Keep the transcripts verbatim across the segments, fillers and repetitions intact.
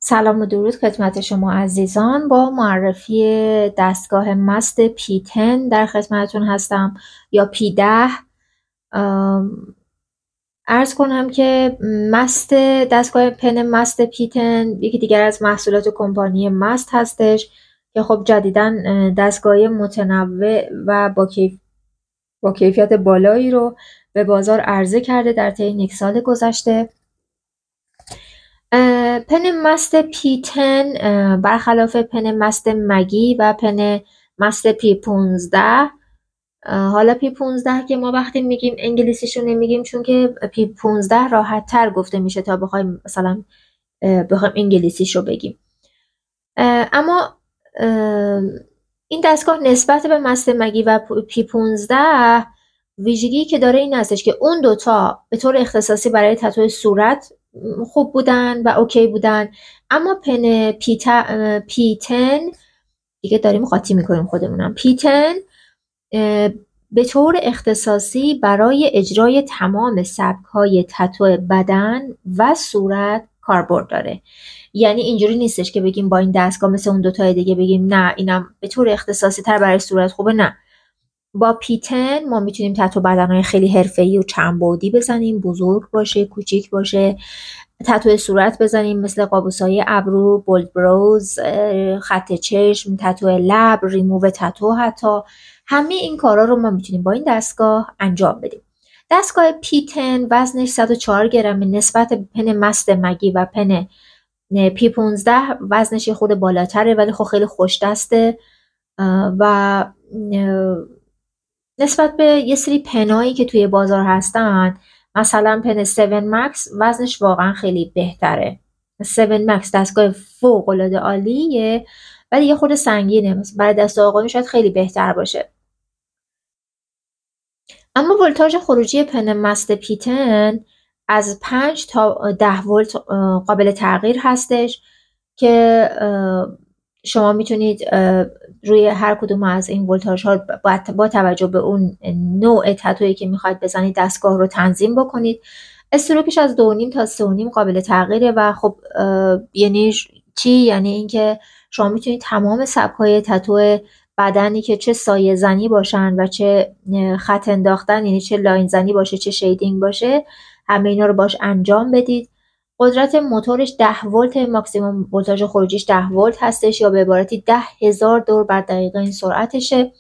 سلام و درود خدمت شما عزیزان. با معرفی دستگاه مست پی ده در خدمتتون هستم یا پی ده. ام، عرض کنم که مست دستگاه پن مست پی ده یکی دیگر از محصولات کمپانی مست هستش که خب جدیداً دستگاه متنوع و با, کیف... با کیفیت بالایی رو به بازار عرضه کرده در طی یک سال گذشته. پن مست پی ده برخلاف پن مست مگی و پن مست پی پانزده، حالا پی پانزده که ما وقتی میگیم انگلیسیشو نمیگیم چون که پی پانزده راحت تر گفته میشه تا بخوایم مثلا بخوایم انگلیسیشو بگیم. اما این دستگاه نسبت به مست مگی و پی پانزده ویژگی که داره این هستش که اون دوتا به طور اختصاصی برای تتو صورت خوب بودن و اوکی بودن، اما پن پی ده دیگه داریم قاطی میکنیم خودمونم. پی ده به طور اختصاصی برای اجرای تمام سبک‌های تتو بدن و صورت کاربرد داره. یعنی اینجوری نیستش که بگیم با این دستگاه مثل اون دوتای دیگه بگیم نه اینم به طور اختصاصی تر برای صورت خوبه. نه، با پی ده ما میتونیم تتو بدنهای خیلی حرفه‌ای و چند بعدی بزنیم، بزرگ باشه، کوچیک باشه، تتو صورت بزنیم مثل قابوسای ابرو، بولد بروز، خط چشم، تتو لب، ریموو تتو، حتی همه این کارا رو ما میتونیم با این دستگاه انجام بدیم. دستگاه پی ده وزنش صد و چهار گرمه نسبت به پن مست مگی و پن پی پانزده وزنش خود بالاتره، ولی خب خیلی خوش دسته و نسبت به یه سری پنایی که توی بازار هستن، مثلا پن هفت مکس وزنش واقعا خیلی بهتره. هفت مکس دستگاه فوق العاده عالیه ولی یه خورده سنگینه، برای دست آقایون شاید خیلی بهتر باشه. اما ولتاژ خروجی پن مست پی ده از پنج تا ده ولت قابل تغییر هستش که شما میتونید روی هر کدوم از این ولتاژ ها با توجه به اون نوع تتویی که میخواید بزنید دستگاه رو تنظیم بکنید. استروکش از دو و نیم تا سه و نیم قابل تغییره و خب یعنی چی؟ یعنی اینکه شما میتونید تمام سبک‌های تتو بدنی که چه سایه زنی باشن و چه خط انداختن، یعنی چه لاین زنی باشه چه شیدینگ باشه، همه اینا رو باش انجام بدید. قدرت موتورش ده ولت، ماکسیمم ولتاژ خروجیش ده ولت هستش یا به عبارتی ده هزار دور بر دقیقه این سرعتشه.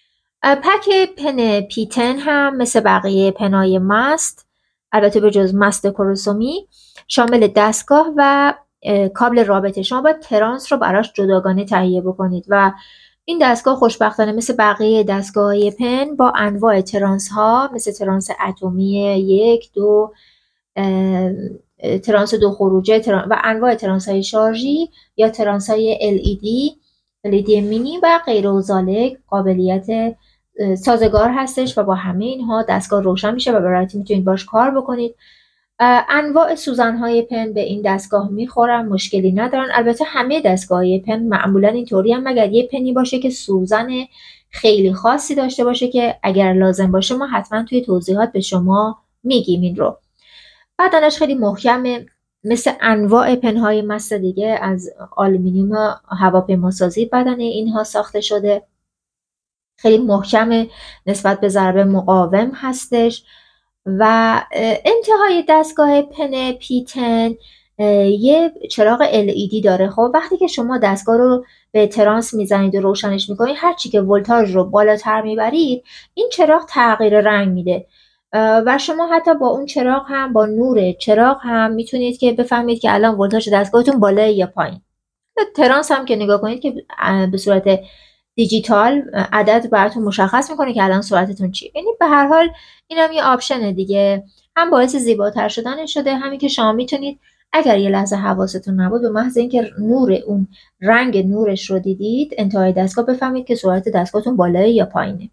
پک پن پی ده هم مثل بقیه پنای مست، البته به جز مست کروسومی، شامل دستگاه و کابل رابطه. شما باید ترانس رو براش جداگانه تهیه بکنید و این دستگاه خوشبختانه مثل بقیه دستگاه‌های پن با انواع ترانس ها مثل ترانس اتمی یک، دو، ترانس دو خروجه ترانس و انواع ترانس های شارژی یا ترانس های ال ای دی، ال ای دی مینی و غیر و ذالک قابلیت سازگار هستش و با همه اینها دستگاه روشن میشه و به راحتی میتونید باش کار بکنید. انواع سوزن های پن به این دستگاه میخورن، مشکلی ندارن. البته همه دستگاه های پن معمولا اینطوری هم، مگر یه پنی باشه که سوزن خیلی خاصی داشته باشه که اگر لازم باشه ما حتما توی توضیحات به شما میگیم این رو. بدنش خیلی محکمه، مثل انواع پنهای مست دیگه از آلومینیوم و هواپیماسازی بدن اینها ساخته شده. خیلی محکمه، نسبت به ضربه مقاوم هستش و انتهای دستگاه پن پی ده یه چراغ ال ای دی داره. خب وقتی که شما دستگاه رو به ترانس میزنید و روشنش میکنید، هر چی که ولتاژ رو بالاتر میبرید این چراغ تغییر رنگ میده و شما حتی با اون چراغ هم، با نور چراغ هم میتونید که بفهمید که الان ولتاژ دستگاهتون بالای یا پایین. ترانس هم که نگاه کنید که به صورت دیجیتال عدد براتون مشخص میکنه که الان سرعتتون چیه. یعنی به هر حال این هم یه آپشنه دیگه، هم باعث زیباتر شدن شده، همین که شما میتونید اگر یه لحظه حواستون نبود به محض اینکه نور اون رنگ نورش رو دیدید انتهای دستگاه بفهمید که سرعت دستگاهتون بالای یا پایینه.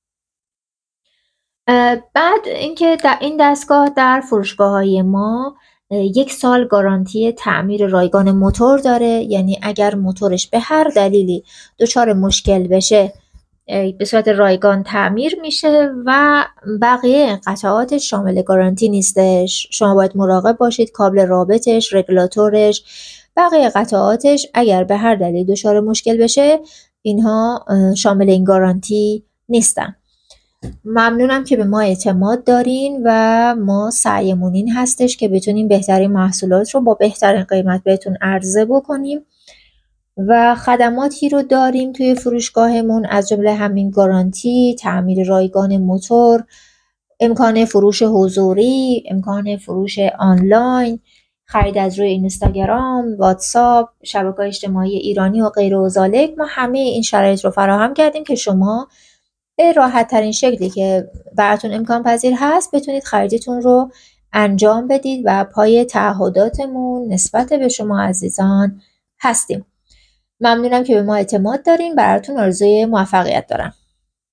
بعد اینکه در این دستگاه در فروشگاه‌های ما یک سال گارانتی تعمیر رایگان موتور داره، یعنی اگر موتورش به هر دلیلی دچار مشکل بشه به صورت رایگان تعمیر میشه و بقیه قطعاتش شامل گارانتی نیستش. شما باید مراقب باشید کابل رابطش، رگولاتورش، بقیه قطعاتش اگر به هر دلیل دچار مشکل بشه اینها شامل این گارانتی نیستن. ممنونم که به ما اعتماد دارین و ما سعیمون این هستش که بتونیم بهترین محصولات رو با بهترین قیمت بهتون عرضه بکنیم و خدماتی رو داریم توی فروشگاهمون از جمله همین گارانتی، تعمیر رایگان موتور، امکان فروش حضوری، امکان فروش آنلاین، خرید از روی اینستاگرام، واتساپ، شبکه‌های اجتماعی ایرانی و غیر و ذالک. ما همه این شرایط رو فراهم کردیم که شما به راحت ترین شکلی که براتون امکان پذیر هست بتونید خریدتون رو انجام بدید و پای تعهداتمون نسبت به شما عزیزان هستیم. ممنونم که به ما اعتماد دارین. براتون آرزوی موفقیت دارم.